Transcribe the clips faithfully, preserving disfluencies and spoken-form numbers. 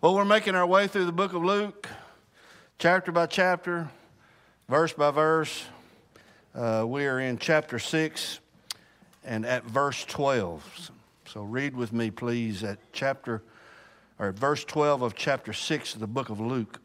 Well, we're making our way through the book of Luke, chapter by chapter, verse by verse. Uh, we are in chapter six and at verse twelve. So read with me, please, at chapter or at verse twelve of chapter six of the book of Luke.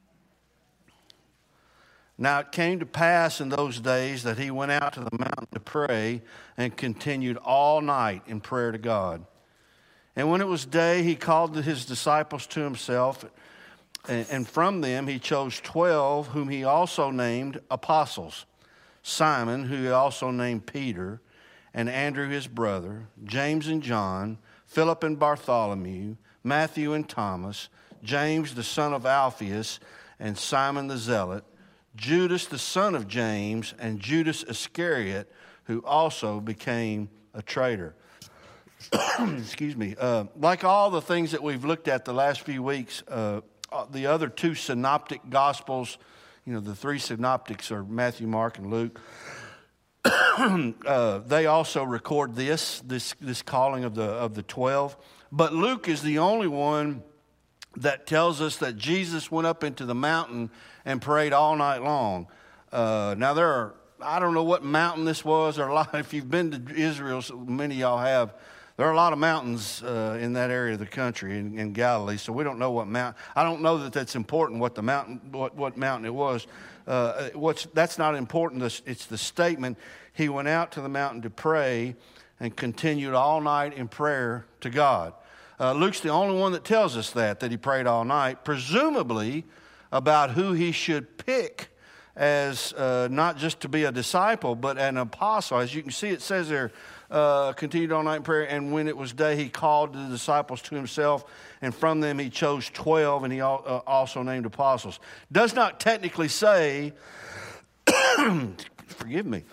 Now it came to pass in those days that he went out to the mountain to pray and continued all night in prayer to God. And when it was day, he called his disciples to himself, and from them he chose twelve, whom he also named apostles. Simon, who he also named Peter, and Andrew his brother, James and John, Philip and Bartholomew, Matthew and Thomas, James the son of Alphaeus, and Simon the Zealot, Judas the son of James, and Judas Iscariot, who also became a traitor. Excuse me. Uh, like all the things that we've looked at the last few weeks, uh, the other two synoptic gospels, you know, the three synoptics are Matthew, Mark, and Luke. uh, they also record this, this, this calling of the of the twelve. But Luke is the only one that tells us that Jesus went up into the mountain and prayed all night long. Uh, now there are, I don't know what mountain this was, or a lot. If you've been to Israel, so many of y'all have. There are a lot of mountains uh, in that area of the country, in, in Galilee, so we don't know what mountain. I don't know that that's important, what the mountain, what, what mountain it was. Uh, what's That's not important. It's the statement, he went out to the mountain to pray and continued all night in prayer to God. Uh, Luke's the only one that tells us that, that he prayed all night, presumably about who he should pick as uh, not just to be a disciple, but an apostle. As you can see, it says there, uh, continued all night in prayer, and when it was day, he called the disciples to himself, and from them he chose twelve, and he al- uh, also named apostles. Does not technically say, forgive me,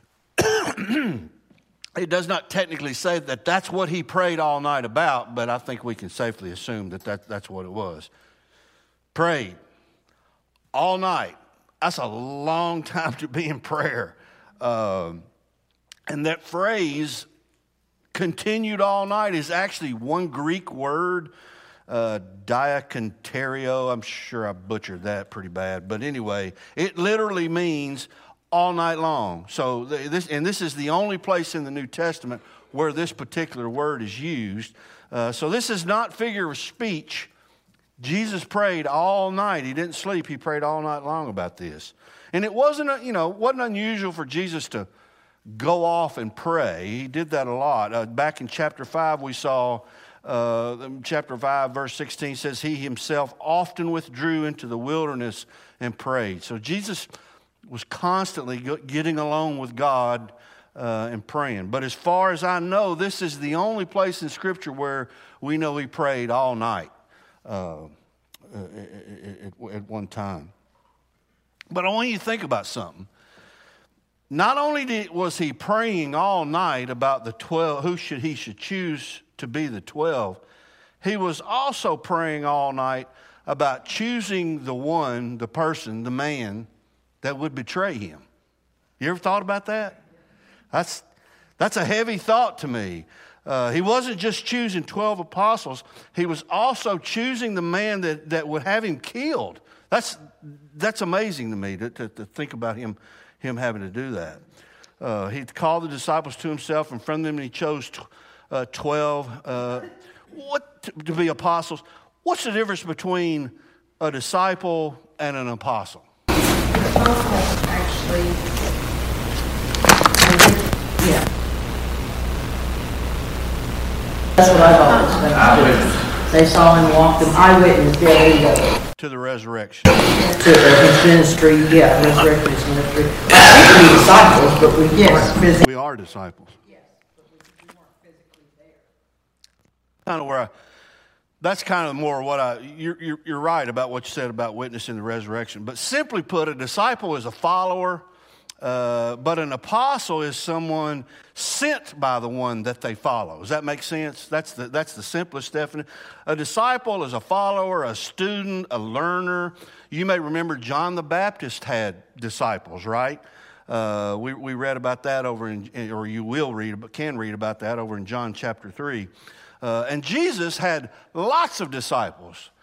it does not technically say that that's what he prayed all night about, but I think we can safely assume that, that that's what it was. Prayed all night. That's a long time to be in prayer. Um, and that phrase, continued all night, is actually one Greek word, uh, diakonterio. I'm sure I butchered that pretty bad. But anyway, it literally means all night long. So this, and this is the only place in the New Testament where this particular word is used. Uh, so this is not figure of speech. Jesus prayed all night. He didn't sleep. He prayed all night long about this. And it wasn't, you know, wasn't unusual for Jesus to go off and pray. He did that a lot. Uh, back in chapter five, we saw, uh, chapter five, verse sixteen says, he himself often withdrew into the wilderness and prayed. So Jesus was constantly getting alone with God uh, and praying. But as far as I know, this is the only place in Scripture where we know he prayed all night. Uh, at, at one time. But I want you to think about something. Not only did, was he praying all night about the twelve, who should he should choose to be the twelve, he was also praying all night about choosing the one, the person, the man that would betray him. You ever thought about that? That's that's a heavy thought to me. Uh, he wasn't just choosing twelve apostles. He was also choosing the man that, that would have him killed. That's that's amazing to me to, to, to think about him, him having to do that. Uh, he called the disciples to himself, and from them he chose t- uh, twelve. Uh, what to, to be apostles? What's the difference between a disciple and an apostle? Apostles actually, yeah. That's what I've always been. They saw him walk, the eyewitness, there you go. To the resurrection. To his ministry, yeah, resurrection his ministry. I think we disciples, but we yes. weren't physically. We are disciples. Yes, but we weren't physically there. Kind of where I, that's kind of more what I, you're, you're, you're right about what you said about witnessing the resurrection. But simply put, a disciple is a follower. Uh, but an apostle is someone sent by the one that they follow. Does that make sense? That's the that's the simplest definition. A disciple is a follower, a student, a learner. You may remember John the Baptist had disciples, right? Uh, we we read about that over in, or you will read, but can read about that over in John chapter three. Uh, and Jesus had lots of disciples.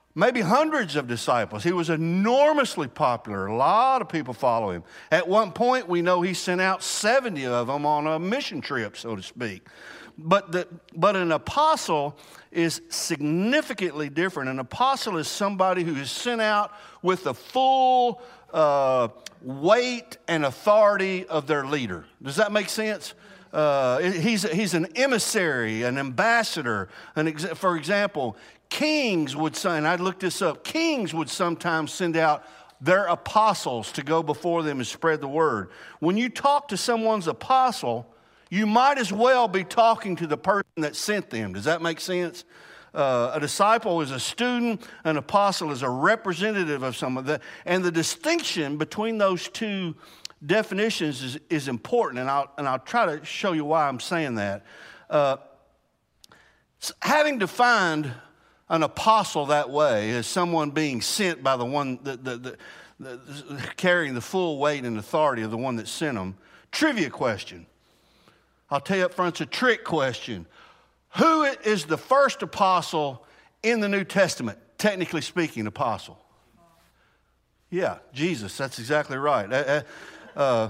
maybe hundreds of disciples. He was enormously popular. A lot of people follow him. At one point, we know he sent out seventy of them on a mission trip, so to speak. But, the, but an apostle is significantly different. An apostle is somebody who is sent out with the full uh, weight and authority of their leader. Does that make sense? Uh, he's, he's an emissary, an ambassador. An ex- for example, kings would say, and I looked this up, kings would sometimes send out their apostles to go before them and spread the word. When you talk to someone's apostle, you might as well be talking to the person that sent them. Does that make sense? Uh, a disciple is a student, an apostle is a representative of someone. That, and the distinction between those two definitions is, is important, and I'll, and I'll try to show you why I'm saying that. Uh, having defined an apostle that way as someone being sent by the one that the, the, the, the, carrying the full weight and authority of the one that sent them. Trivia question. I'll tell you up front, it's a trick question. Who is the first apostle in the New Testament, technically speaking, apostle? Yeah, Jesus. That's exactly right. Uh, uh,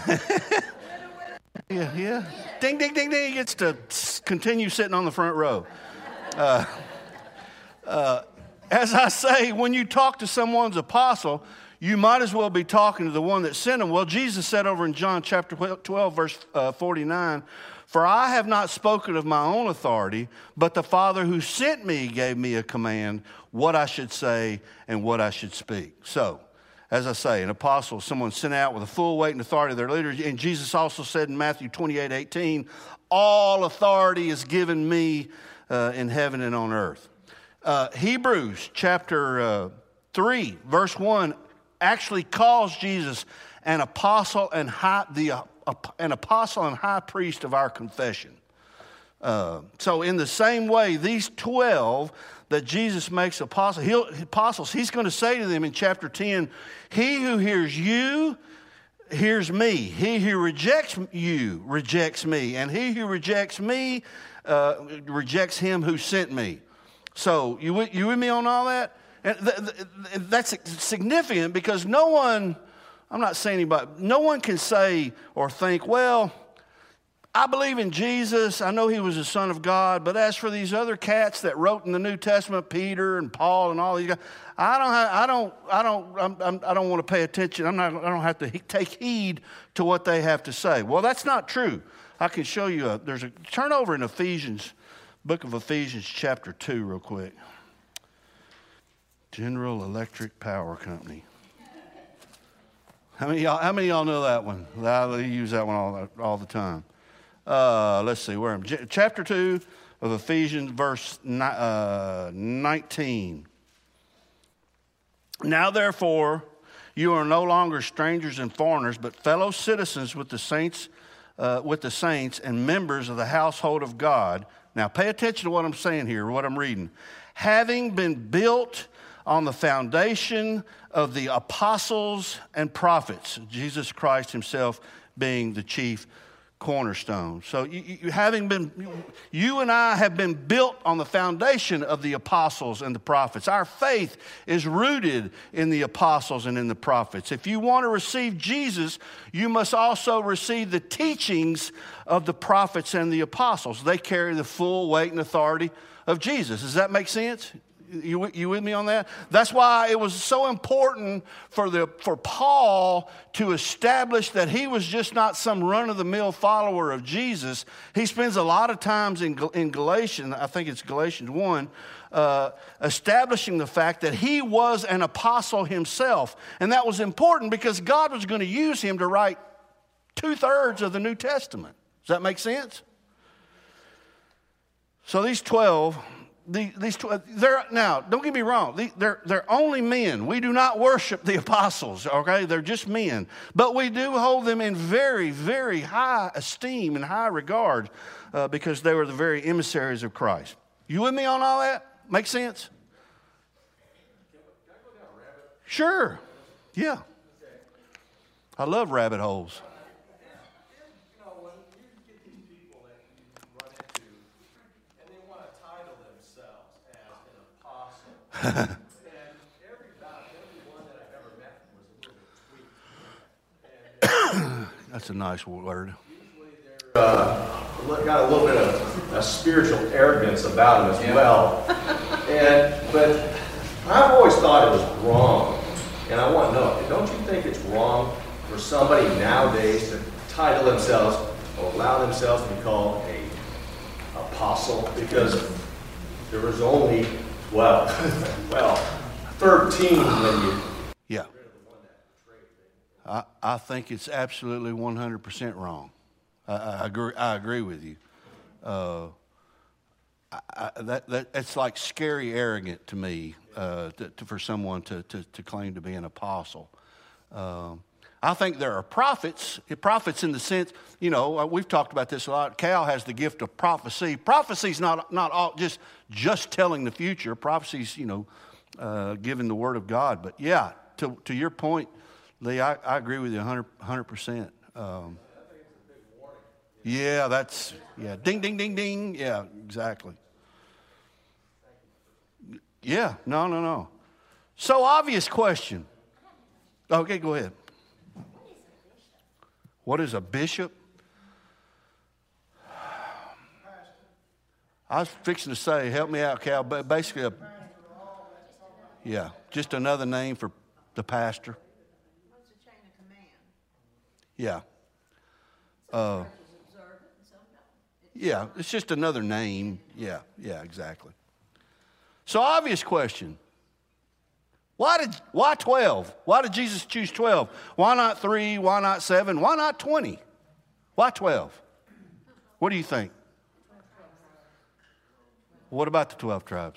yeah, yeah. Ding, ding, ding, ding. He gets to continue sitting on the front row. Uh, uh, as I say, when you talk to someone's apostle, you might as well be talking to the one that sent them. Well, Jesus said over in John chapter twelve, verse uh, forty-nine, "For I have not spoken of my own authority, but the Father who sent me gave me a command, what I should say and what I should speak." So, as I say, an apostle, someone sent out with the full weight and authority of their leaders. And Jesus also said in Matthew twenty-eight eighteen, "All authority is given me uh, in heaven and on earth." Uh, Hebrews chapter uh, three, verse one, actually calls Jesus an apostle and high, the uh, an apostle and high priest of our confession. Uh, so in the same way, these twelve that Jesus makes apostle, he'll, apostles, he's going to say to them in chapter ten, "He who hears you hears me. He who rejects you rejects me. And he who rejects me uh, rejects him who sent me." So you, you with me on all that? And th- th- that's significant because no one, I'm not saying anybody, no one can say or think, well, I believe in Jesus. I know he was the Son of God. But as for these other cats that wrote in the New Testament, Peter and Paul and all these guys, I don't, have, I don't, I don't, I'm, I'm, I don't want to pay attention. I'm not, I don't have to he- take heed to what they have to say. Well, that's not true. I can show you. A, there's a turn over in Ephesians, book of Ephesians, chapter two, real quick. General Electric Power Company. How many of y'all, how many of y'all know that one? I use that one all, all the time. Uh, let's see, where am I? Chapter two of Ephesians, verse uh, nineteen. "Now therefore, you are no longer strangers and foreigners, but fellow citizens with the saints, uh, with the saints and members of the household of God." Now pay attention to what I'm saying here, what I'm reading. "Having been built on the foundation of the apostles and prophets," Jesus Christ himself being the chief cornerstone. So you, you having been, you and I have been built on the foundation of the apostles and the prophets. Our faith is rooted in the apostles and in the prophets. If you want to receive Jesus, you must also receive the teachings of the prophets and the apostles. They carry the full weight and authority of Jesus. Does that make sense? You, you with me on that? That's why it was so important for the for Paul to establish that he was just not some run-of-the-mill follower of Jesus. He spends a lot of times in, in Galatians, I think it's Galatians one, uh, establishing the fact that he was an apostle himself. And that was important because God was going to use him to write two-thirds of the New Testament. Does that make sense? So these twelve... The, these they're now, don't get me wrong, they're, they're only men. We do not worship the apostles, okay? They're just men. But we do hold them in very, very high esteem and high regard uh, because they were the very emissaries of Christ. You with me on all that? Make sense? Can I go down a rabbit? Sure. Yeah. I love rabbit holes. That's a nice word. Uh, got a little bit of a spiritual arrogance about them as yeah. well. And but I've always thought it was wrong. And I want to know, don't you think it's wrong for somebody nowadays to title themselves or allow themselves to be called a apostle? Because there was only, well, well, thirteen when you... Yeah. I, I think it's absolutely one hundred percent wrong. I, I agree. I agree with you. Uh, I, I, that, that it's like scary arrogant to me uh, to, to, for someone to, to, to claim to be an apostle. Um, I think there are prophets. Prophets in the sense, you know, we've talked about this a lot. Cal has the gift of prophecy. Prophecy's not not all just just telling the future. Prophecy's, you know, uh, giving the word of God. But yeah, to to your point, Lee, I, I agree with you one hundred percent. Um, yeah, that's, yeah, ding, ding, ding, ding. Yeah, exactly. Yeah, no, no, no. So obvious question. Okay, go ahead. What is a bishop? I was fixing to say, help me out, Cal, but basically, a, yeah, just another name for the pastor. What's the chain of command? Yeah. Uh, yeah, it's just another name. Yeah, yeah, exactly. So obvious question. Why did why twelve? Why did Jesus choose twelve? Why not three? Why not seven? Why not twenty? Why twelve? What do you think? What about the twelve tribes?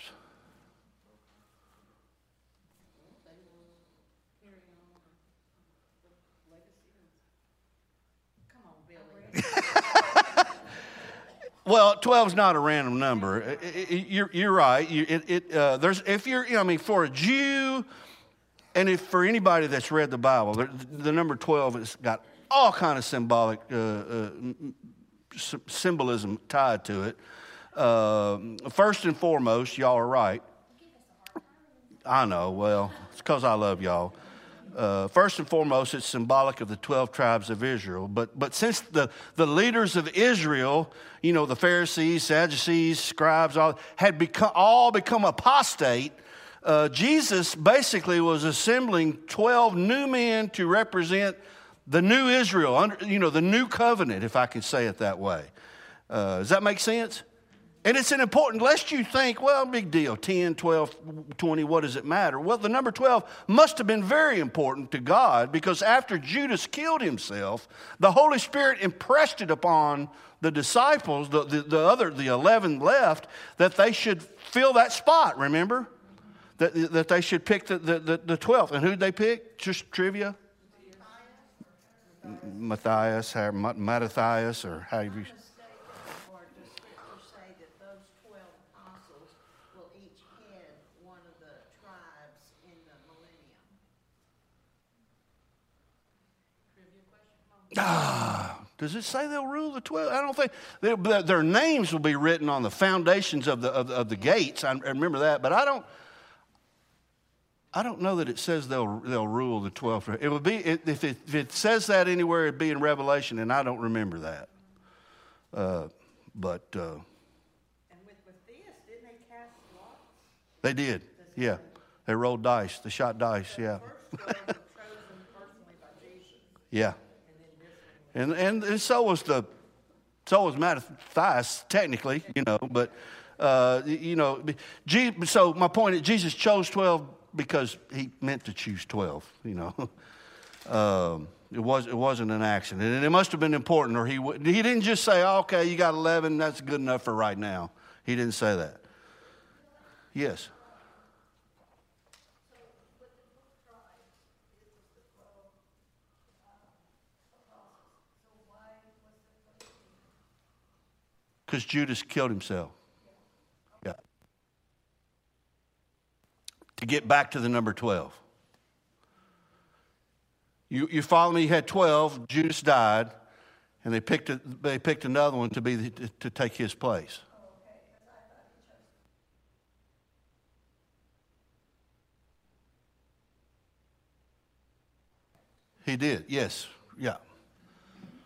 Well, twelve is not a random number. It, it, it, you're, you're right. You, it, it, uh, there's, if you're, you know, I mean, for a Jew, and if for anybody that's read the Bible, the, the number twelve has got all kind of symbolic uh, uh, symbolism tied to it. Uh, first and foremost, y'all are right. I know. Well, it's because I love y'all. Uh, first and foremost, it's symbolic of the twelve tribes of Israel. But but since the, the leaders of Israel, you know, the Pharisees, Sadducees, scribes, all had become all become apostate, uh, Jesus basically was assembling twelve new men to represent the new Israel, under, you know, the new covenant, if I can say it that way. Uh, does that make sense? And it's an important, lest you think, well, big deal, ten, twelve, twenty, what does it matter? Well, the number twelve must have been very important to God, because after Judas killed himself, the Holy Spirit impressed it upon the disciples, the, the, the other, the eleven left, that they should fill that spot, remember? That, that they should pick the, the, the, the twelfth. And who'd they pick? Just trivia? Matthias, or Mattathias, or how you... Ah, does it say they'll rule the twelve? I don't think they, their names will be written on the foundations of the of, of the gates. I remember that, but I don't. I don't know that it says they'll they'll rule the twelve. It would be if it, if it says that anywhere, it'd be in Revelation, and I don't remember that. Uh, but uh, and with, with this, didn't they cast lots? They did, yeah. They rolled dice. They shot dice, yeah. The first twelve were chosen personally by Jesus. Yeah. And, and and so was the, so was Matthias, technically, you know, but, uh, you know, so my point is Jesus chose twelve because he meant to choose twelve, you know. um, it, was, it wasn't an accident, and it must have been important, or he would, he didn't just say, oh, okay, you got eleven, that's good enough for right now. He didn't say that. Yes. Because Judas killed himself. Yeah. To get back to the number twelve. You, you follow me? You had twelve. Judas died, and they picked a, they picked another one to be the, to, to take his place. He did. Yes. Yeah.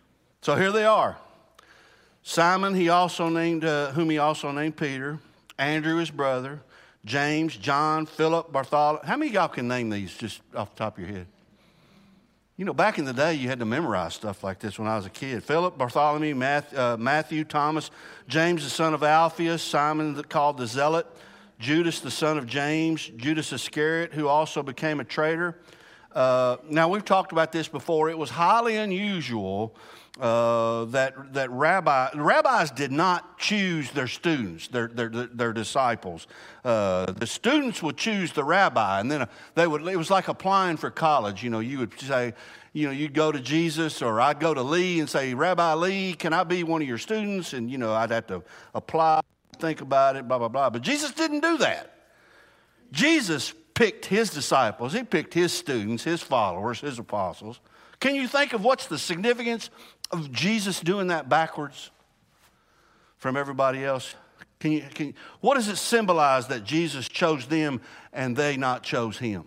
So here they are. Simon, he also named, uh, whom he also named Peter. Andrew, his brother. James, John, Philip, Bartholomew. How many of y'all can name these just off the top of your head? You know, back in the day, you had to memorize stuff like this when I was a kid. Philip, Bartholomew, Matthew, uh, Matthew, Thomas, James, the son of Alphaeus, Simon, the, called the Zealot, Judas, the son of James, Judas Iscariot, who also became a traitor. Uh, now, we've talked about this before. It was highly unusual uh, that that rabbi, rabbis did not choose their students, their their, their disciples. Uh, the students would choose the rabbi, and then they would. It was like applying for college. You know, you would say, you know, you'd go to Jesus, or I'd go to Lee and say, Rabbi Lee, can I be one of your students? And you know, I'd have to apply, think about it, blah blah blah. But Jesus didn't do that. Jesus picked his disciples. He picked his students, his followers, his apostles. Can you think of what's the significance of Jesus doing that backwards from everybody else? Can you, can you, what does it symbolize that Jesus chose them and they not chose him?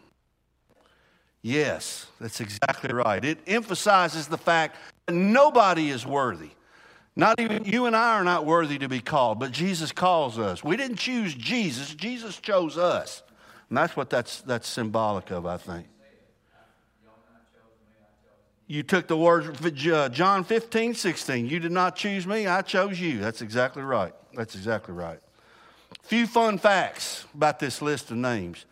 Yes, that's exactly right. It emphasizes the fact that nobody is worthy. Not even you and I are not worthy to be called, but Jesus calls us. We didn't choose Jesus. Jesus chose us. And that's what that's that's symbolic of, I think. You took the words of John fifteen, sixteen. You did not choose me, I chose you. That's exactly right. That's exactly right. A few fun facts about this list of names.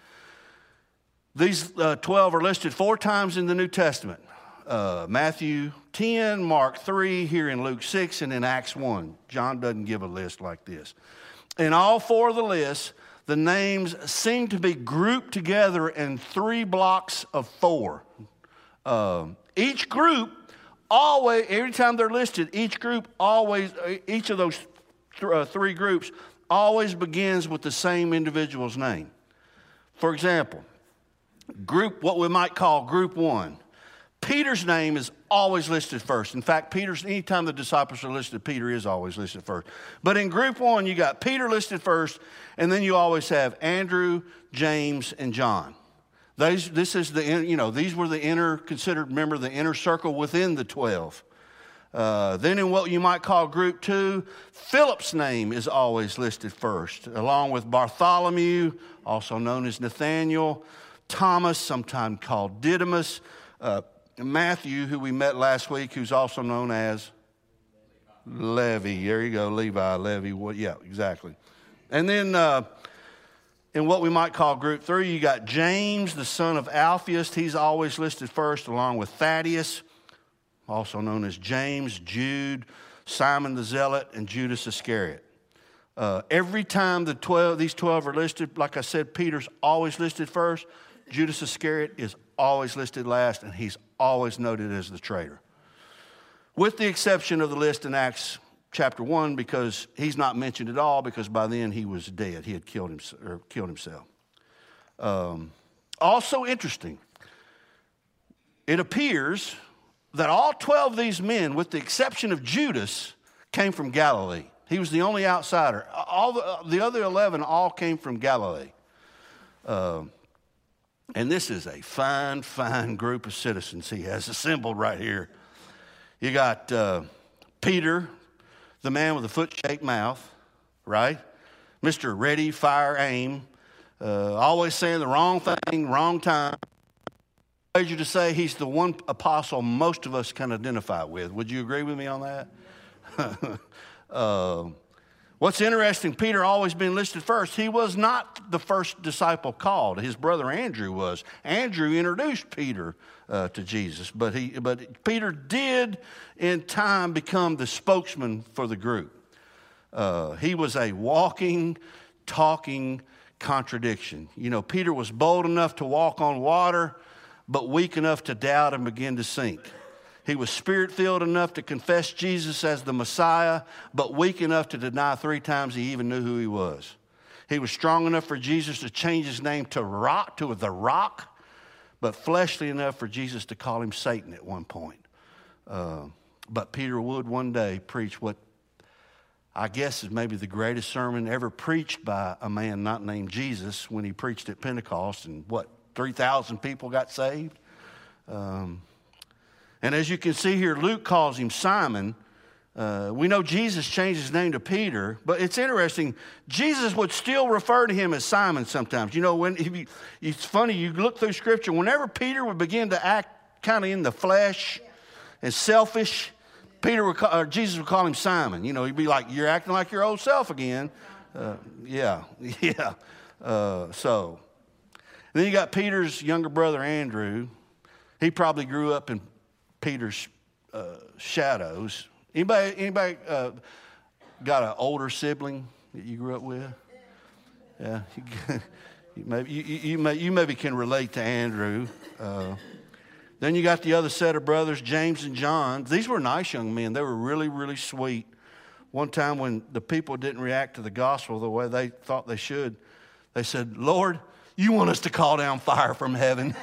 These uh, twelve are listed four times in the New Testament. Uh, Matthew ten, Mark three, here in Luke six, and in Acts one. John doesn't give a list like this. In all four of the lists, the names seem to be grouped together in three blocks of four. Uh, each group always, every time they're listed, each group always, each of those th- uh, three groups always begins with the same individual's name. For example, group, what we might call group one. Peter's name is always listed first. In fact, Peter's, anytime the disciples are listed, Peter is always listed first. But in group one, you got Peter listed first, and then you always have Andrew, James, and John. These, this is the, you know, these were the inner, considered, remember, the inner circle within the twelve. Uh, then in what you might call group two, Philip's name is always listed first, along with Bartholomew, also known as Nathaniel, Thomas, sometimes called Didymus, uh, Matthew, who we met last week, who's also known as Levi. There you go, Levi, Levi. Well, yeah, exactly. And then uh, in what we might call group three, you got James, the son of Alphaeus. He's always listed first, along with Thaddeus, also known as James, Jude, Simon the Zealot, and Judas Iscariot. Uh, every time the twelve, these twelve are listed, like I said, Peter's always listed first. Judas Iscariot is always listed last, and he's always noted as the traitor. With the exception of the list in Acts chapter one, because he's not mentioned at all, because by then he was dead. He had killed, him, or killed himself. Um, also interesting, it appears that all twelve of these men, with the exception of Judas, came from Galilee. He was the only outsider. All the, the other eleven all came from Galilee. Uh, And this is a fine, fine group of citizens he has assembled right here. You got uh, Peter, the man with the foot-shaped mouth, right? Mister Ready, Fire, Aim, uh, always saying the wrong thing, wrong time. I wager to say he's the one apostle most of us can identify with. Would you agree with me on that? uh, What's interesting, Peter always been listed first. He was not the first disciple called. His brother Andrew was. Andrew introduced Peter uh, to Jesus, but he, but Peter did in time become the spokesman for the group. Uh, he was a walking, talking contradiction. You know, Peter was bold enough to walk on water, but weak enough to doubt and begin to sink. He was spirit-filled enough to confess Jesus as the Messiah, but weak enough to deny three times he even knew who he was. He was strong enough for Jesus to change his name to Rock, to the Rock, but fleshly enough for Jesus to call him Satan at one point. Uh, but Peter would one day preach what I guess is maybe the greatest sermon ever preached by a man not named Jesus, when he preached at Pentecost, and what, three thousand people got saved? Um And as you can see here, Luke calls him Simon. Uh, we know Jesus changed his name to Peter, but it's interesting. Jesus would still refer to him as Simon sometimes. You know, when he, it's funny, you look through Scripture, whenever Peter would begin to act kind of in the flesh and selfish, Peter would call, or Jesus would call him Simon. You know, he'd be like, "You're acting like your old self again." Uh, yeah, yeah. Uh, so then you got Peter's younger brother Andrew. He probably grew up in Peter's uh, shadows. Anybody, anybody uh, got an older sibling that you grew up with? Yeah, you, you, maybe, you, you, may, you maybe can relate to Andrew. Uh, then you got the other set of brothers, James and John. These were nice young men. They were really, really sweet. One time when the people didn't react to the gospel the way they thought they should, they said, "Lord, you want us to call down fire from heaven?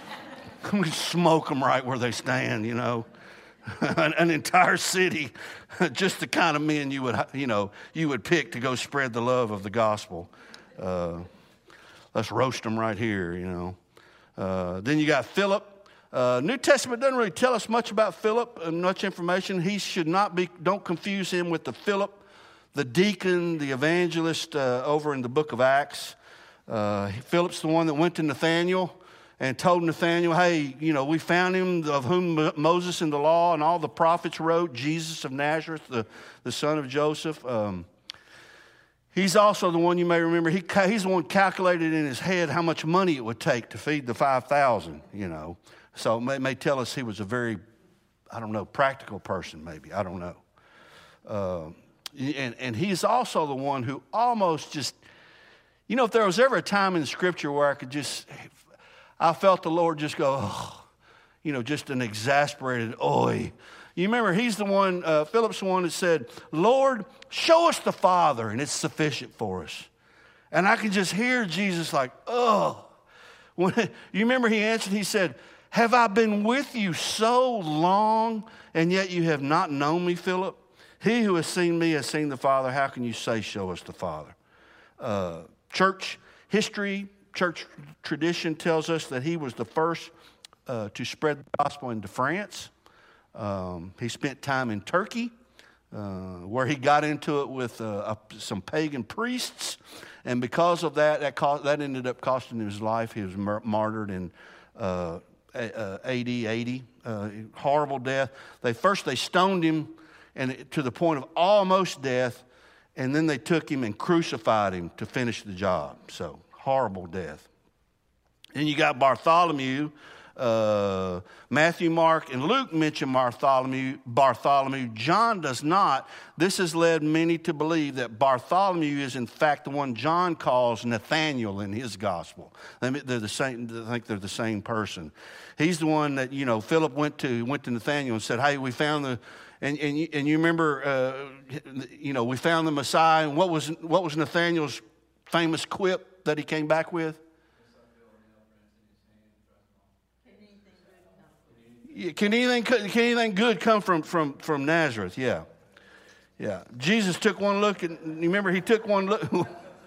We smoke them right where they stand, you know." an, an entire city, just the kind of men you would, you know, you would pick to go spread the love of the gospel. Uh, let's roast them right here, you know. Uh, then you got Philip. Uh, New Testament doesn't really tell us much about Philip and much information. He should not be, don't confuse him with the Philip, the deacon, the evangelist uh, over in the book of Acts. Uh, Philip's the one that went to Nathanael and told Nathanael, "Hey, you know, we found him of whom Moses and the law and all the prophets wrote, Jesus of Nazareth, the, the son of Joseph." Um, he's also the one you may remember. He, he's the one calculated in his head how much money it would take to feed the five thousand, you know. So it may, may tell us he was a very, I don't know, practical person maybe. I don't know. Uh, and, and he's also the one who almost just, you know, if there was ever a time in Scripture where I could just... I felt the Lord just go, oh, you know, just an exasperated, oi. You remember, he's the one, uh, Philip's the one that said, "Lord, show us the Father, and it's sufficient for us." And I can just hear Jesus like, oh. When, you remember he answered, he said, "Have I been with you so long, and yet you have not known me, Philip? He who has seen me has seen the Father. How can you say, show us the Father?" Uh, church history, church tradition tells us that he was the first uh, to spread the gospel into France. Um, he spent time in Turkey, uh, where he got into it with uh, uh, some pagan priests, and because of that, that, cost, that ended up costing him his life. He was mar- martyred in uh, A D eighty. Uh, horrible death. They first they stoned him, and it, to the point of almost death, and then they took him and crucified him to finish the job. So. Horrible death. Then you got Bartholomew. Uh, Matthew, Mark, and Luke mention Bartholomew. Bartholomew. John does not. This has led many to believe that Bartholomew is in fact the one John calls Nathanael in his gospel. They're the same. I think they're the same person. He's the one that, you know, Philip went to went to Nathanael and said, "Hey, we found the." And and you, and you remember, uh, you know, we found the Messiah. And what was what was Nathanael's famous quip that he came back with? Can anything, can anything good come from, from, from Nazareth? Yeah. Yeah. Jesus took one look, and you remember he took one look.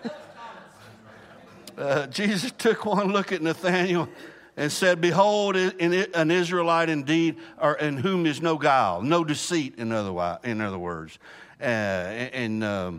uh, Jesus took one look at Nathanael and said, "Behold, an Israelite indeed, or in whom is no guile, no deceit, in other, in other words." Uh, and... Um,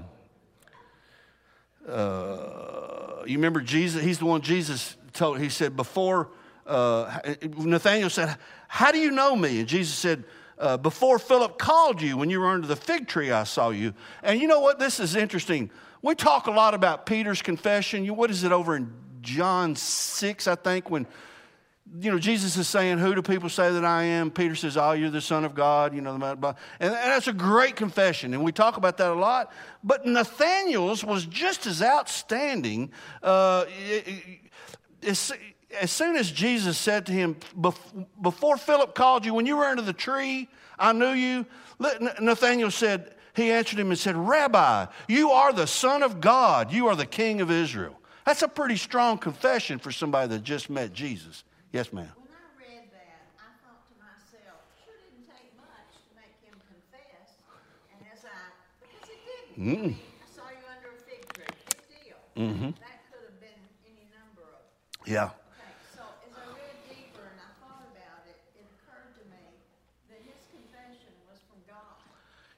Uh, you remember Jesus, he's the one Jesus told, he said before, uh, Nathanael said, "How do you know me?" And Jesus said, uh, "Before Philip called you, when you were under the fig tree, I saw you." And you know what? This is interesting. We talk a lot about Peter's confession. You, what is it over in John six, I think, when, you know, Jesus is saying, "Who do people say that I am?" Peter says, "Oh, you're the Son of God." You know, and that's a great confession, and we talk about that a lot. But Nathanael's was just as outstanding. Uh, as, as soon as Jesus said to him, "Before Philip called you, when you were under the tree, I knew you." Nathanael said, he answered him and said, "Rabbi, you are the Son of God. You are the King of Israel." That's a pretty strong confession for somebody that just met Jesus. Yes, ma'am. When I read that, I thought to myself, sure didn't take much to make him confess. And as I, because it didn't. Mm. I saw you under a fig tree. Big deal. Mm-hmm. That could have been any number of. Yeah. Okay, so as I read deeper and I thought about it, it occurred to me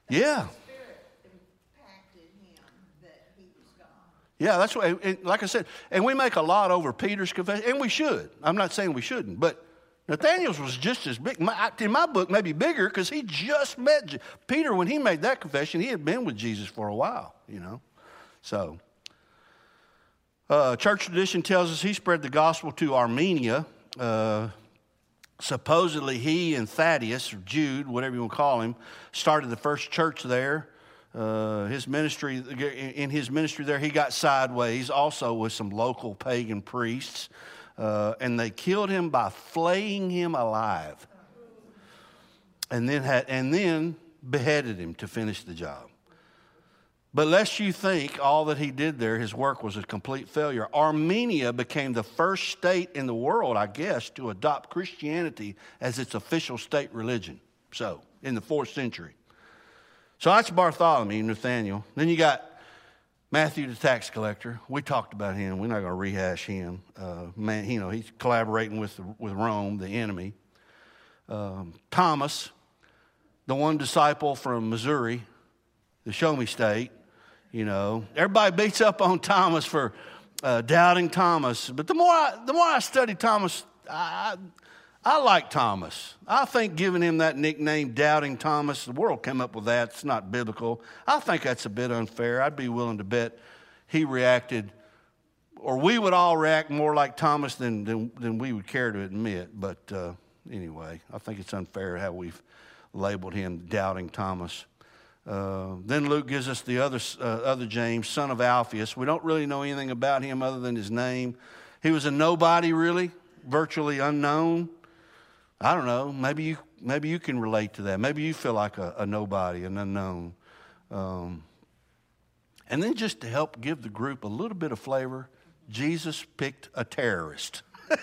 Yeah. Spirit impacted him that he was God. Yeah, that's what, and like I said, and we make a lot over Peter's confession, and we should. I'm not saying we shouldn't, but Nathaniel's was just as big. My, in my book, maybe bigger, because he just met Je- Peter when he made that confession. He had been with Jesus for a while, you know. So, uh, church tradition tells us he spread the gospel to Armenia. Uh, supposedly, he and Thaddeus, or Jude, whatever you want to call him, started the first church there. Uh, his ministry, in his ministry there, he got sideways also with some local pagan priests. Uh, and they killed him by flaying him alive, and then had and then beheaded him to finish the job. But lest you think all that he did there, his work was a complete failure. Armenia became the first state in the world, I guess, to adopt Christianity as its official state religion. So, in the fourth century. So that's Bartholomew, Nathaniel. Then you got Matthew the tax collector. We talked about him. We're not going to rehash him. Uh, man, you know, he's collaborating with with Rome, the enemy. Um, Thomas, the one disciple from Missouri, the Show Me State. You know, everybody beats up on Thomas for uh, doubting Thomas. But the more I, the more I study Thomas, I, I like Thomas. I think giving him that nickname, Doubting Thomas, the world came up with that. It's not biblical. I think that's a bit unfair. I'd be willing to bet he reacted, or we would all react more like Thomas than than, than we would care to admit. But uh, anyway, I think it's unfair how we've labeled him Doubting Thomas. Uh, then Luke gives us the other uh, other James, son of Alphaeus. We don't really know anything about him other than his name. He was a nobody, really, virtually unknown. I don't know. Maybe you maybe you can relate to that. Maybe you feel like a, a nobody, an unknown. Um, and then just to help give the group a little bit of flavor, Jesus picked a terrorist.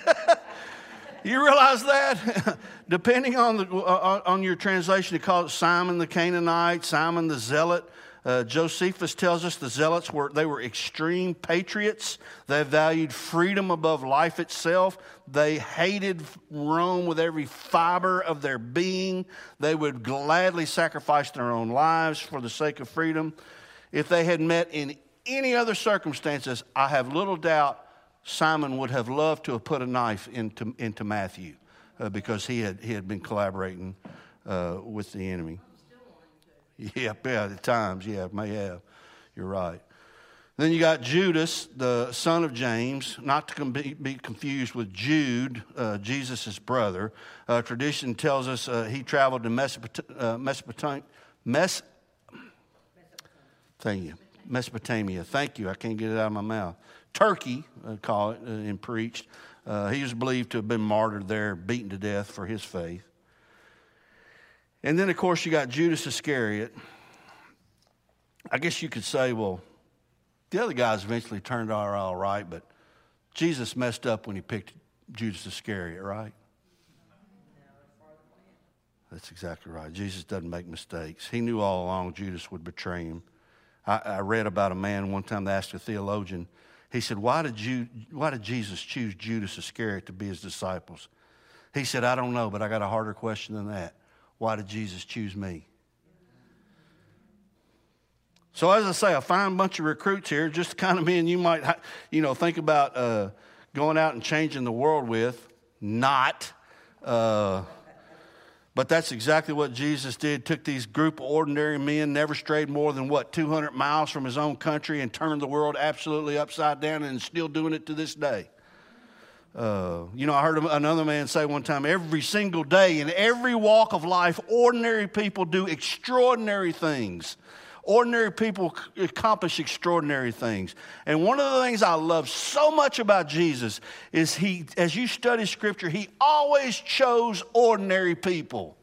You realize that? Depending on the uh, on your translation, it calls it Simon the Canaanite, Simon the Zealot. Uh, Josephus tells us the Zealots were they were extreme patriots. They valued freedom above life itself. They hated Rome with every fiber of their being. They would gladly sacrifice their own lives for the sake of freedom. If they had met in any other circumstances, I have little doubt Simon would have loved to have put a knife into into Matthew uh, because he had he had been collaborating uh, with the enemy. Yeah, yeah, at times, yeah, may have. You're right. Then you got Judas, the son of James, not to be confused with Jude, uh, Jesus' brother. Uh, tradition tells us uh, he traveled to Mesopot- uh, Mesopotamia. Mes- Thank you. Mesopotamia. Thank you. I can't get it out of my mouth. Turkey, uh, call it, uh, and preached. Uh, he was believed to have been martyred there, beaten to death for his faith. And then, of course, you got Judas Iscariot. I guess you could say, well, the other guys eventually turned out all right, but Jesus messed up when he picked Judas Iscariot, right? That's exactly right. Jesus doesn't make mistakes. He knew all along Judas would betray him. I, I read about a man one time that asked a theologian, he said, why did, you, why did Jesus choose Judas Iscariot to be his disciples? He said, I don't know, but I got a harder question than that. Why did Jesus choose me? So as I say, a fine bunch of recruits here, just kind of men you might, you know, think about uh, going out and changing the world with. Not. Uh, but that's exactly what Jesus did. Took these group of ordinary men, never strayed more than, what, two hundred miles from his own country and turned the world absolutely upside down and is still doing it to this day. Uh, you know, I heard another man say one time, every single day in every walk of life, ordinary people do extraordinary things. Ordinary people accomplish extraordinary things. And one of the things I love so much about Jesus is he, as you study Scripture, he always chose ordinary people.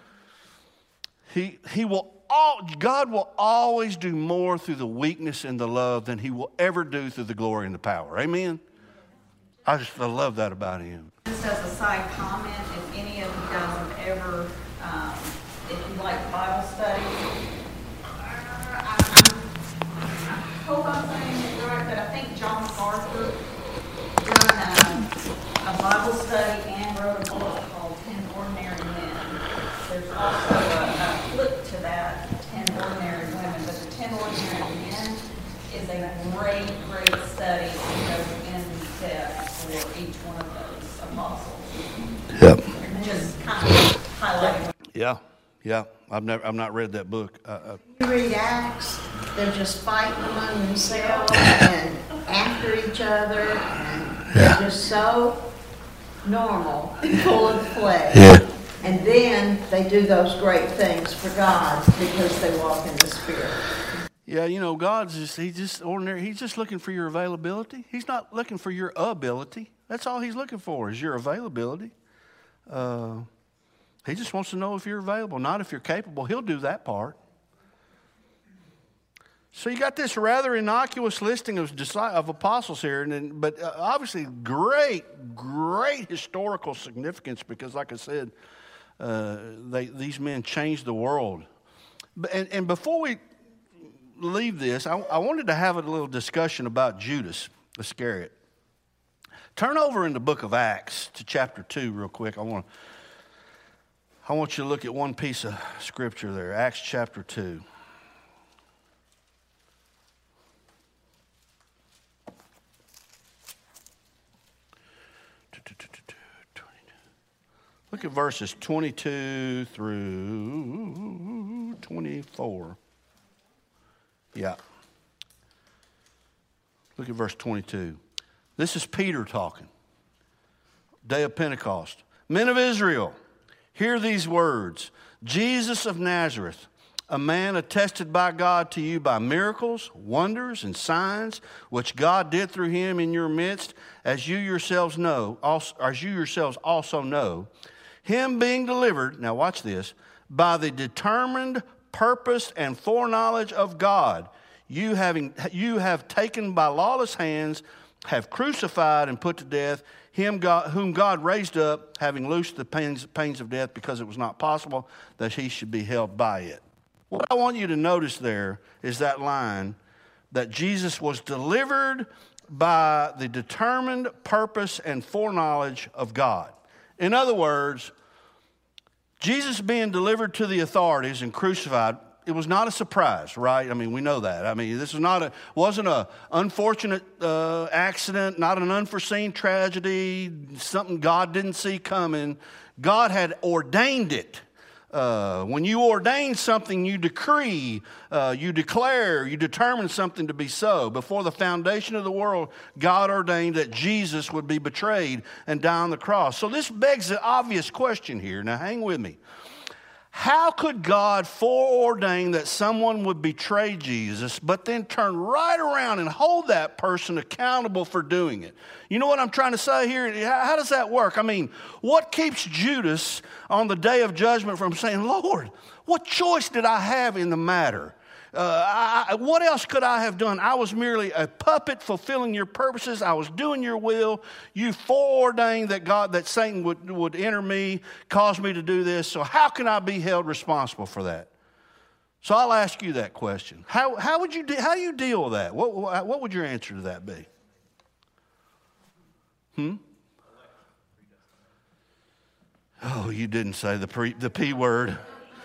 He, he will all, God will always do more through the weakness and the love than he will ever do through the glory and the power. Amen? I just I love that about him. Just as a side comment, if any of you guys have ever, um, if you like Bible study, I, I hope I'm saying it right, but I think John MacArthur done a, a Bible study and wrote a book called Ten Ordinary Men. There's also a, a flip to that, Ten a great, great study that goes in depth for each one of those apostles. Yep. And just kind of highlighting. Yeah, yeah. I've never, I've not read that book. Uh, uh, You read Acts, they're just fighting among themselves and after each other, and they're just so normal and full of flesh. Yeah. And then they do those great things for God because they walk in the Spirit. Yeah, you know, God's just, he's just ordinary. He's just looking for your availability. He's not looking for your ability. That's all he's looking for is your availability. Uh, he just wants to know if you're available, not if you're capable. He'll do that part. So you got this rather innocuous listing of, of apostles here, and then, but uh, obviously great, great historical significance because, like I said, uh, they, these men changed the world. And, and before we leave this, I, I wanted to have a little discussion about Judas Iscariot. Turn over in the book of Acts to chapter two real quick. I want to, I want you to look at one piece of scripture there, Acts chapter two. Look at verses twenty-two through twenty-four. Yeah. Look at verse twenty-two. This is Peter talking. Day of Pentecost. Men of Israel, hear these words. Jesus of Nazareth, a man attested by God to you by miracles, wonders, and signs, which God did through him in your midst, as you yourselves know, also, as you yourselves also know, him being delivered, now watch this, by the determined purpose and foreknowledge of God, you having you have taken by lawless hands, have crucified and put to death him God, whom God raised up, having loosed the pains, pains of death, because it was not possible that he should be held by it. What I want you to notice there is that line that Jesus was delivered by the determined purpose and foreknowledge of God. In other words, Jesus being delivered to the authorities and crucified, it was not a surprise, right? I mean, we know that. I mean, this is not a wasn't a unfortunate uh, accident, not an unforeseen tragedy, something God didn't see coming. God had ordained it. Uh, when you ordain something, you decree, uh, you declare, you determine something to be so. Before the foundation of the world, God ordained that Jesus would be betrayed and die on the cross. So this begs the obvious question here. Now hang with me. How could God foreordain that someone would betray Jesus, but then turn right around and hold that person accountable for doing it? You know what I'm trying to say here? How does that work? I mean, what keeps Judas on the day of judgment from saying, Lord, what choice did I have in the matter? Uh, I, what else could I have done? I was merely a puppet fulfilling your purposes. I was doing your will. You foreordained that God, that Satan would, would enter me, cause me to do this. So how can I be held responsible for that? So I'll ask you that question. How, how would you de- how do you deal with that? What, what would your answer to that be? Hmm? Oh, you didn't say the pre, the P word.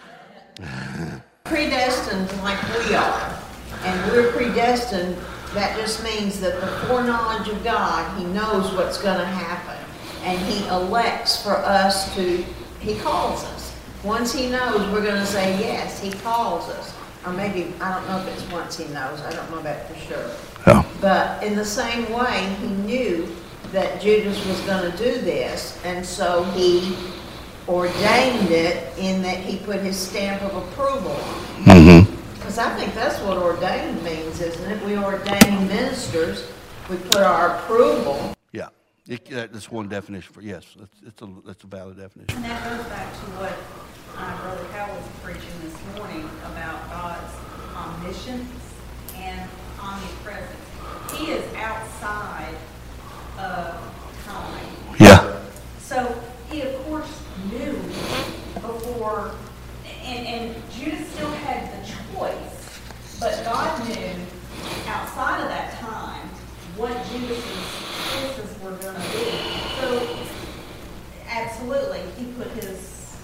Predestined like we are, and we're predestined. That just means that the foreknowledge of God, he knows what's going to happen, and he elects for us to, he calls us. Once he knows, we're going to say yes, he calls us. Or maybe, I don't know if it's once he knows, I don't know that for sure. Oh. But in the same way, he knew that Judas was going to do this, and so he ordained it in that he put his stamp of approval on it. Because I think that's what ordained means, isn't it? We ordain ministers, we put our approval. Yeah, it, that's one definition for, yes, it's, it's, a, it's a valid definition. And that goes back to what uh, Brother Cal was preaching this morning about God's omniscience and omnipresence. He is outside of time. Yeah. So he, of course, knew before, and, and Judas still had the choice, but God knew outside of that time what Judas's choices were going to be. So, absolutely, he put his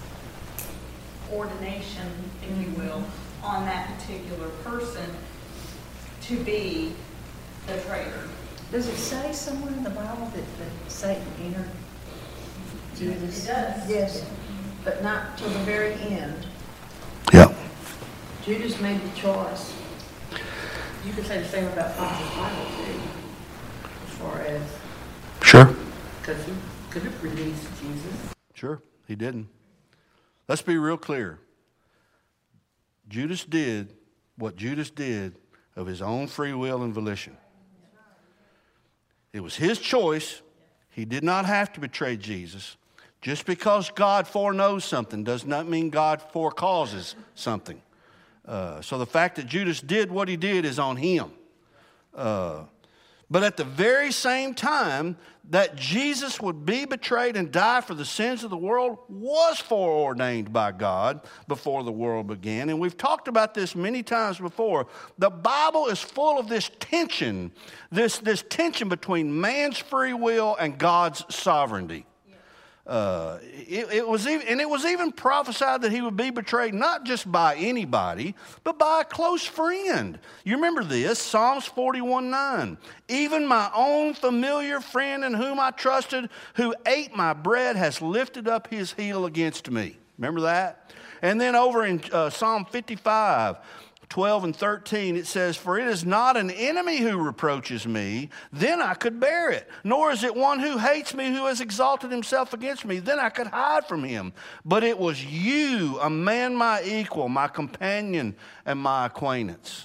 ordination, if you will, on that particular person to be the traitor. Does it say somewhere in the Bible that, that Satan entered Judas? It does. Yes, but not till the very end. Yeah. Judas made the choice. You could say the same about Pontius Pilate too, as far as, Sure. because he could have released Jesus. Sure, he didn't. Let's be real clear. Judas did what Judas did of his own free will and volition. It was his choice. He did not have to betray Jesus. Just because God foreknows something does not mean God forecauses something. Uh, so the fact that Judas did what he did is on him. Uh, but at the very same time that Jesus would be betrayed and die for the sins of the world was foreordained by God before the world began. And we've talked about this many times before. The Bible is full of this tension, this, this tension between man's free will and God's sovereignty. Uh, it, it was even, and it was even prophesied that he would be betrayed not just by anybody, but by a close friend. You remember this, Psalms forty-one nine. Even my own familiar friend in whom I trusted, who ate my bread, has lifted up his heel against me. Remember that? And then over in uh, Psalm fifty-five, twelve and thirteen, it says, for it is not an enemy who reproaches me, then I could bear it. Nor is it one who hates me, who has exalted himself against me, then I could hide from him. But it was you, a man my equal, my companion, and my acquaintance.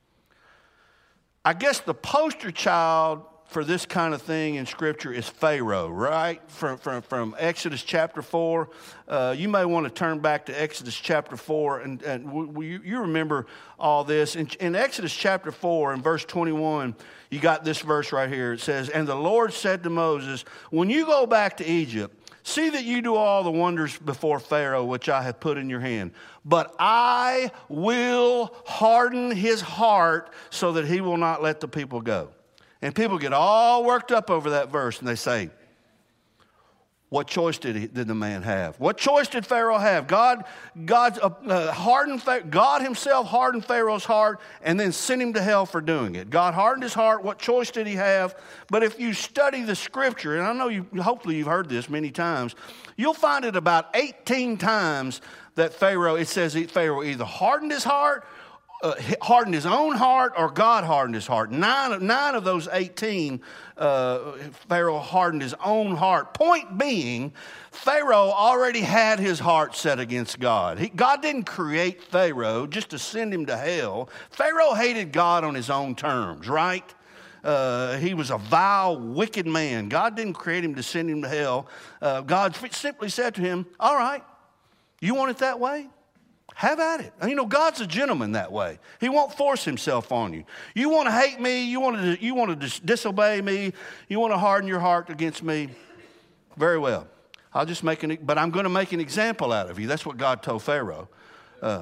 I guess the poster child for this kind of thing in Scripture is Pharaoh, right? From, from, from Exodus chapter four. Uh, you may want to turn back to Exodus chapter four, and, and w- w- you remember all this. In, in Exodus chapter four, in verse twenty-one, you got this verse right here. It says, and the Lord said to Moses, when you go back to Egypt, see that you do all the wonders before Pharaoh, which I have put in your hand. But I will harden his heart so that he will not let the people go. And people get all worked up over that verse, and they say, what choice did he, did the man have? What choice did Pharaoh have? God, God, uh, uh, hardened, God himself hardened Pharaoh's heart and then sent him to hell for doing it. God hardened his heart. What choice did he have? But if you study the Scripture, and I know you, hopefully you've heard this many times, you'll find it about eighteen times that Pharaoh, it says Pharaoh either hardened his heart, Uh, hardened his own heart, or God hardened his heart. Nine of, nine of those eighteen, uh, Pharaoh hardened his own heart. Point being, Pharaoh already had his heart set against God. He, God didn't create Pharaoh just to send him to hell. Pharaoh hated God on his own terms, right? Uh, he was a vile, wicked man. God didn't create him to send him to hell. Uh, God simply said to him, all right, you want it that way? Have at it. You know, God's a gentleman that way. He won't force himself on you. You want to hate me, you want to, you want to dis- disobey me, you want to harden your heart against me, very well. I'll just make an, but I'm going to make an example out of you. That's what God told Pharaoh. Uh,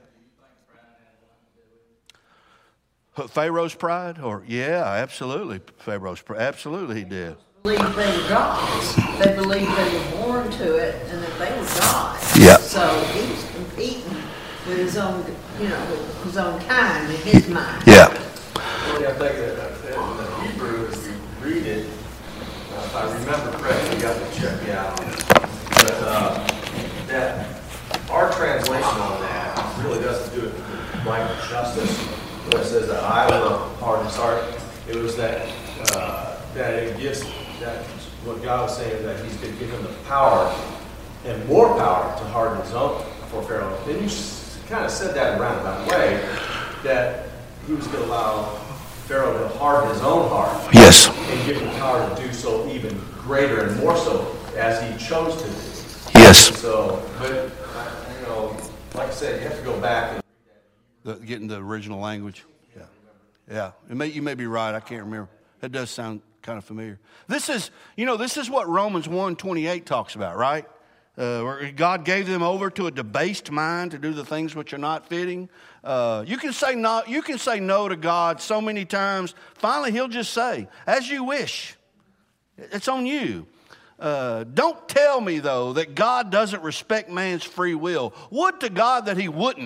Pharaoh's pride? Or, yeah, absolutely. Pharaoh's pride. Absolutely he did. Believed they were gods. They believed they were born to it and that they were gods. Yeah. So he was competing with his own, you know, with his own kind in his mind. Yeah. Well, yeah, I think that, that in the Hebrew, if you read it, uh, if I remember correctly, you have to check me out on this, but uh, that our translation on that really doesn't do it right justice. When it says that I will harden his heart, it was that uh, that it gives that what God was saying is that He's going to give him the power and more power to harden his own for Pharaoh. Then you kind of said that in a roundabout way that He was going to allow Pharaoh to harden his own heart. Yes. And give him the power to do so even greater and more so as he chose to do. Yes. So, but you know, like I said, you have to go back and The, getting the original language. Yeah. Yeah. It may, you may be right. I can't remember. That does sound kind of familiar. This is, you know, this is what Romans one twenty-eight talks about, right? Uh, where God gave them over to a debased mind to do the things which are not fitting. Uh, you can say no, you can say no to God so many times. Finally, He'll just say, as you wish. It's on you. Uh, don't tell me, though, that God doesn't respect man's free will. Would to God that He wouldn't.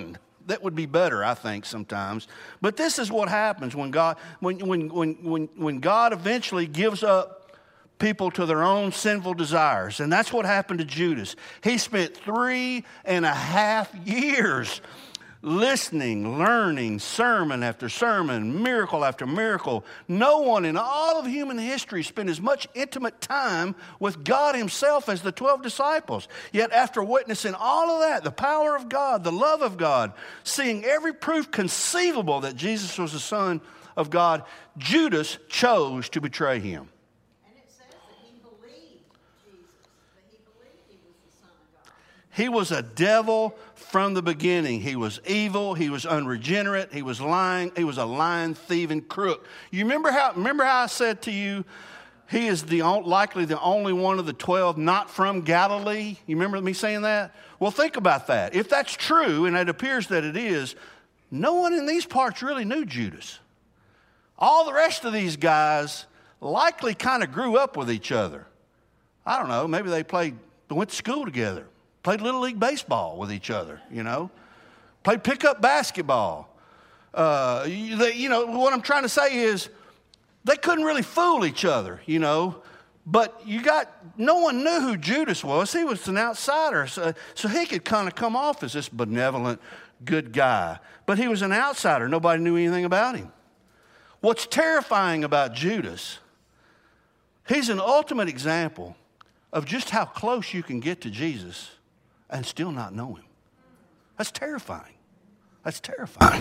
that would be better, I think, sometimes. But this is what happens when God, when, when, when, when, when God eventually gives up people to their own sinful desires. And that's what happened to Judas. He spent three and a half years listening, learning, sermon after sermon, miracle after miracle. No one in all of human history spent as much intimate time with God himself as the twelve disciples. Yet after witnessing all of that, the power of God, the love of God, seeing every proof conceivable that Jesus was the Son of God, Judas chose to betray him. And it says that he believed Jesus, that he believed he was the Son of God. He was a devil from the beginning. He was evil. He was unregenerate. He was lying. He was a lying, thieving crook. You remember how? Remember how I said to you, he is the likely the only one of the twelve not from Galilee. You remember me saying that? Well, think about that. If that's true, and it appears that it is, no one in these parts really knew Judas. All the rest of these guys likely kind of grew up with each other. I don't know. Maybe they played, they went to school together. Played Little League baseball with each other, you know. Played pickup basketball. Uh, they, you know, what I'm trying to say is they couldn't really fool each other, you know. But you got, no one knew who Judas was. He was an outsider. So, so he could kind of come off as this benevolent, good guy. But he was an outsider. Nobody knew anything about him. What's terrifying about Judas, he's an ultimate example of just how close you can get to Jesus and still not know him. That's terrifying. That's terrifying.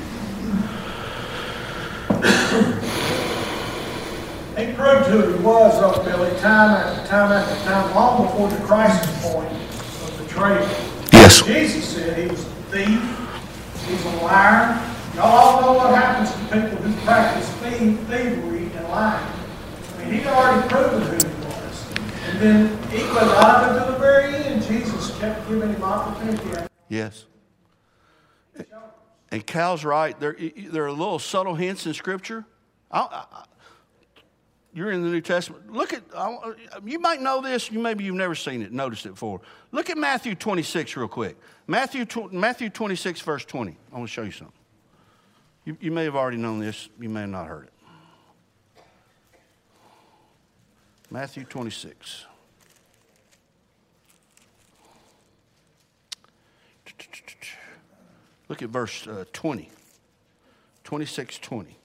He proved who he was, though, Billy, time after time after time, long before the crisis point of betrayal. Yes. Jesus said he was a thief, he's a liar. Y'all all know what happens to people who practice thievery and lying. I mean, he'd already proven who he was. And then, even right up to the very end, Jesus kept giving him opportunity. Yes. And Cal's right. There, there are little subtle hints in Scripture. I, I, you're in the New Testament. Look at, I, you might know this. You maybe you've never seen it, noticed it before. Look at Matthew twenty-six real quick. Matthew, Matthew twenty-six, verse twenty. I want to show you something. You, you may have already known this. You may have not heard it. Matthew twenty-six. Look at verse uh, twenty. twenty-six twenty.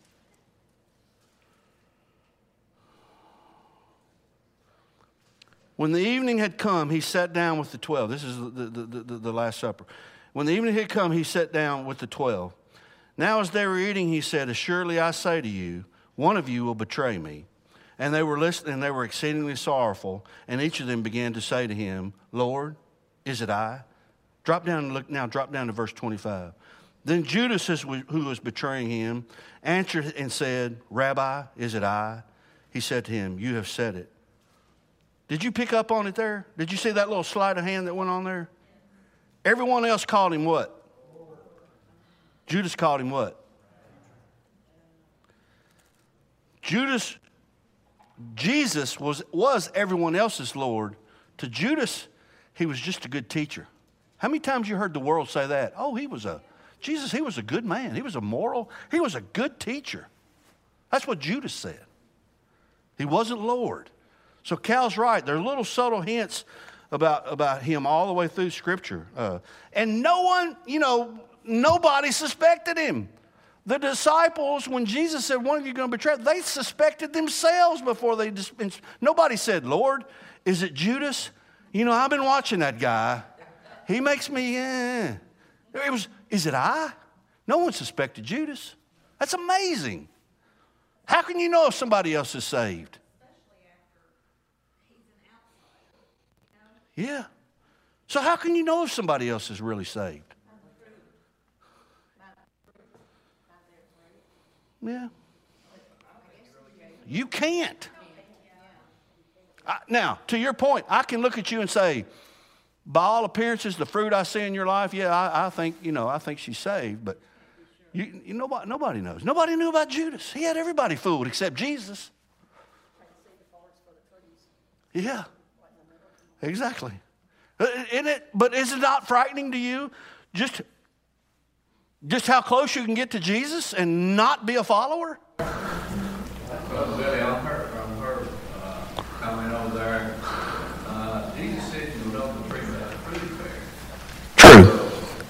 When the evening had come, he sat down with the twelve. This is the, the, the, the Last Supper. When the evening had come, he sat down with the twelve. Now as they were eating, he said, "Assuredly I say to you, one of you will betray me." And they were listening, and they were exceedingly sorrowful. And each of them began to say to him, "Lord, is it I?" Drop down and look now. Drop down to verse twenty-five. Then Judas, who was betraying him, answered and said, "Rabbi, is it I?" He said to him, "You have said it." Did you pick up on it there? Did you see that little sleight of hand that went on there? Everyone else called him what? Judas called him what? Judas, Jesus was, was everyone else's Lord. To Judas, he was just a good teacher. How many times you heard the world say that? Oh, he was a, Jesus, he was a good man. He was a moral, he was a good teacher. That's what Judas said. He wasn't Lord. So Cal's right. There are little subtle hints about, about him all the way through Scripture. Uh, and no one, you know, nobody suspected him. The disciples, when Jesus said, "One of you is going to betray," they suspected themselves before they, dis- nobody said, "Lord, is it Judas? You know, I've been watching that guy. He makes me, eh." It was, "Is it I?" No one suspected Judas. That's amazing. How can you know if somebody else is saved? Yeah. So how can you know if somebody else is really saved? Yeah. You can't. I, now, to your point, I can look at you and say, by all appearances, the fruit I see in your life, yeah, I, I think, you know, I think she's saved, but you, you nobody, nobody knows. Nobody knew about Judas. He had everybody fooled except Jesus. Yeah. Exactly. Isn't it, but is it not frightening to you? Just just how close you can get to Jesus and not be a follower? Brother Billy, on her, on her uh, comment over there, uh, Jesus said you would know the tree by the fruit fair. True.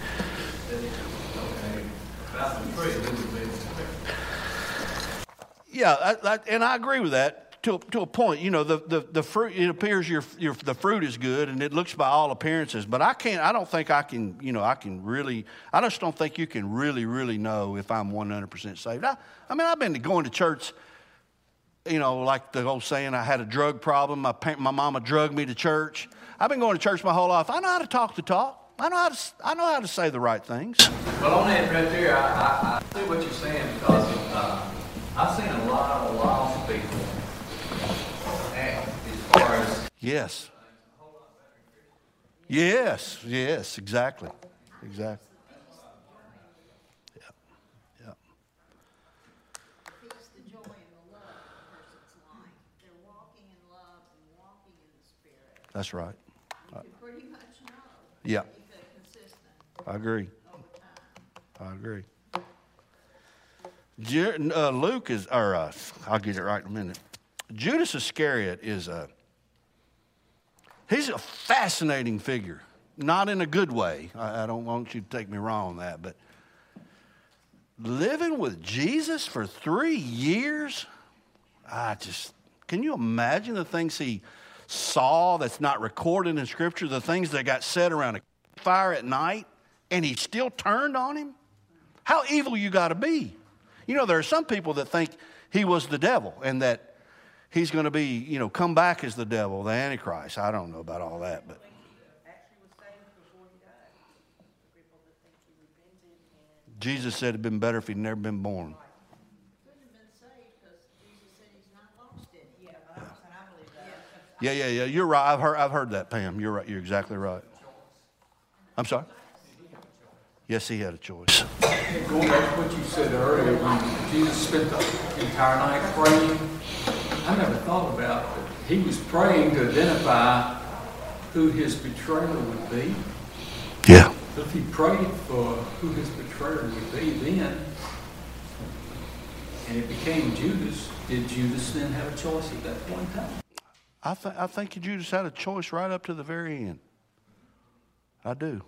Okay, about the tree, this would be the tree. Yeah, I, I, and I agree with that. To, to a point, you know, the, the, the fruit, it appears your, your the fruit is good and it looks by all appearances, but I can't, I don't think I can, you know, I can really, I just don't think you can really, really know if I'm one hundred percent saved. I, I mean, I've been going to church, you know, like the old saying, I had a drug problem, my, my mama drugged me to church. I've been going to church my whole life. I know how to talk the talk. I know how to, I know how to say the right things. Well, on that right there, I, I, I see what you're saying because uh, I've seen a lot of lost people. As far as Yes. Yes, yes, exactly. Exactly. Yeah. Yeah. It's the joy and the love of a person's life. They're walking in love and walking in the Spirit. That's right. You can pretty much know. Yeah. If they're consistent I agree. over time. I agree. Ju- uh, Luke is, or uh, I'll get it right in a minute. Judas Iscariot is a, he's a fascinating figure. Not in a good way. I, I don't want you to take me wrong on that, but living with Jesus for three years, I just, can you imagine the things he saw that's not recorded in Scripture, the things that got said around a fire at night, and he still turned on him? How evil you got to be. You know, there are some people that think he was the devil and that he's going to be, you know, come back as the devil, the Antichrist. I don't know about all that, but Jesus said it'd been better if he'd never been born. Couldn't have been saved because Jesus said he's not lost in it. Yeah, And I believe that. Yeah, yeah, yeah. You're right. I've heard, I've heard that, Pam. You're right. You're exactly right. I'm sorry? Yes, he had a choice. Going back to what you said earlier, when Jesus spent the entire night praying, I never thought about that. He was praying to identify who his betrayer would be. Yeah. But if he prayed for who his betrayer would be then, and it became Judas, did Judas then have a choice at that point in time? I, th- I think Judas had a choice right up to the very end. I do.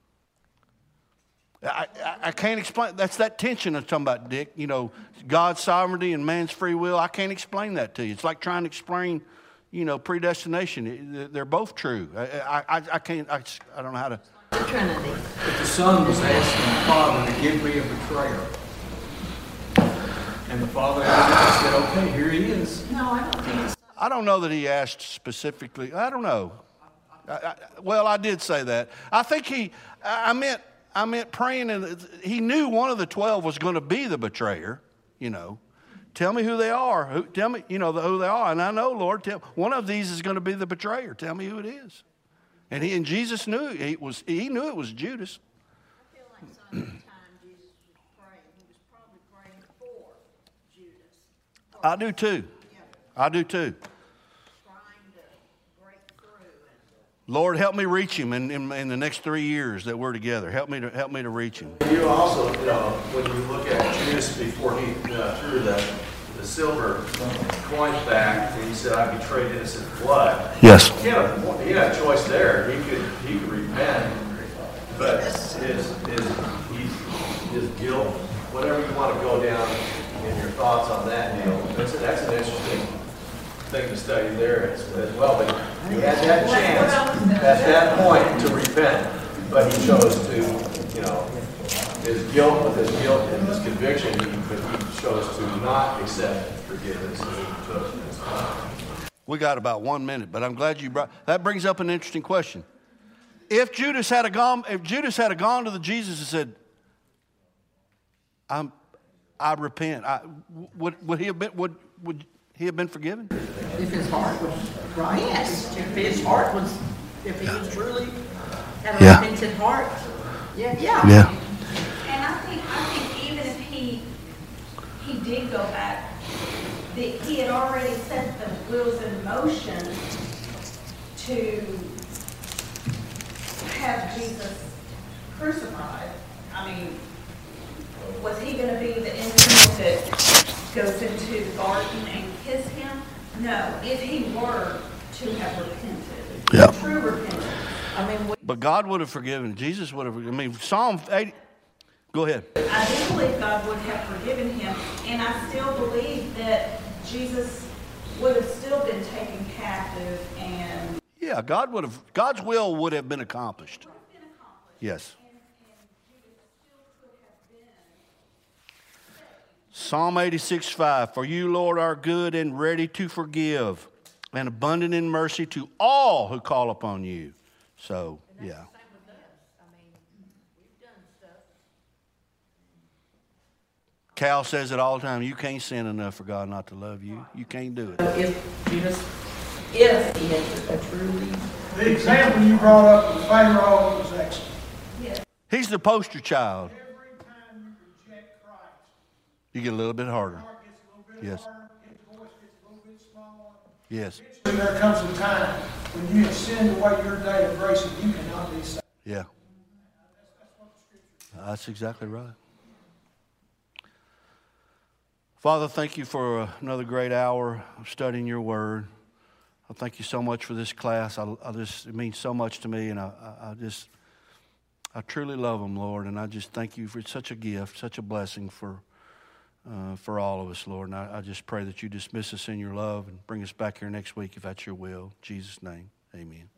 I, I, I can't explain. That's that tension I'm talking about, Dick. You know, God's sovereignty and man's free will. I can't explain that to you. It's like trying to explain, you know, predestination. They're both true. I, I, I can't, I, I don't know how to. The Trinity. But the son was asking the father to give me a betrayer. And the father said, okay, here he is. No, I don't think it's. I don't know that he asked specifically. I don't know. I, I, well, I did say that. I think he, I meant, I meant praying, and he knew one of the twelve was going to be the betrayer, you know. Tell me who they are. Who, tell me, you know, the, who they are. And I know, Lord, tell, one of these is going to be the betrayer. Tell me who it is. And he and Jesus knew it was. He knew it was Judas. I feel like some of the time Jesus was praying, he was probably praying for Judas. For I do too. Yeah, I do too. trying to break through and Lord, help me reach him in, in, in the next three years that we're together. Help me to help me to reach him. You also, you know, when you look at Judas before he uh, threw the, the silver coins back, and he said, I betrayed innocent blood. Yes. He had a, he had a choice there. He could he could repent, but his, his, he, his guilt, whatever you want to go down in your thoughts on that, Neil, that's, that's an interesting thing to study there as, as well. But he had that chance at that point to repent, but he chose to, you know, his guilt with his guilt and his conviction, he, but he chose to not accept forgiveness, and he took his time. We got about one minute, but I'm glad you brought. That brings up an interesting question. If Judas had a gone, if Judas had a gone to the Jesus and said, "I'm, I repent," I, would would he have been would would he have been forgiven? If his heart was right. Yes. If his heart was, if he was truly had a Yeah. repentant heart. Yeah, yeah. Yeah. And I think, I think even if he, he did go back, that he had already set the wheels in motion to have Jesus crucified. I mean, was he going to be the individual that goes into the garden and kiss him? No, if he were to have repented, Yeah. true repentance. I mean, we, But God would have forgiven. Jesus would have. I mean, Psalm eighty. Go ahead. I do believe God would have forgiven him, and I still believe that Jesus would have still been taken captive and Yeah, God would have. God's will would have been accomplished. would have been accomplished. Yes. And, and Judas still could have been saved. Psalm eighty-six, five. For you, Lord, are good and ready to forgive, and abundant in mercy to all who call upon you. So, yeah. Same with us. I mean, we've done stuff. Cal says it all the time. You can't sin enough for God not to love you. You can't do it. If Judas, if he had a truly, The example you brought up with Pharaoh was excellent. Yes. He's the poster child. Every time you reject Christ, You get a little bit harder. your heart gets a little bit Yes. harder, his voice gets a little bit smaller. Yes. Eventually, there comes a time when you have sinned away your day of grace and you cannot be saved. Yeah. That's exactly right. Father, thank you for another great hour of studying your word. I thank you so much for this class. I, I just, it means so much to me, and I, I, I just, I truly love them, Lord, and I just thank you for such a gift, such a blessing for, uh, for all of us, Lord. And I, I just pray that you dismiss us in your love and bring us back here next week if that's your will. In Jesus' name, amen.